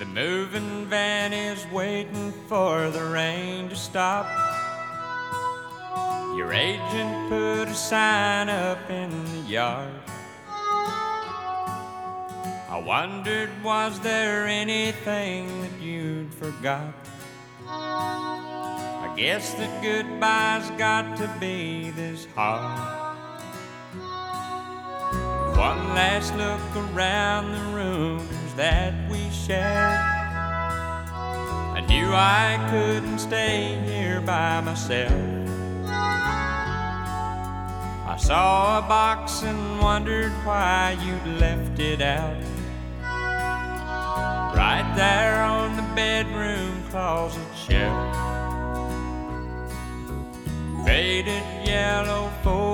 The moving van is waiting for the rain to stop. Your agent put a sign up in the yard. I wondered, was there anything that you'd forgot? I guess that goodbye's got to be this hard. One last look around the rooms that we shared. I knew I couldn't stay here by myself. I saw a box and wondered why you'd left it out, right there on the bedroom closet shelf. Faded yellow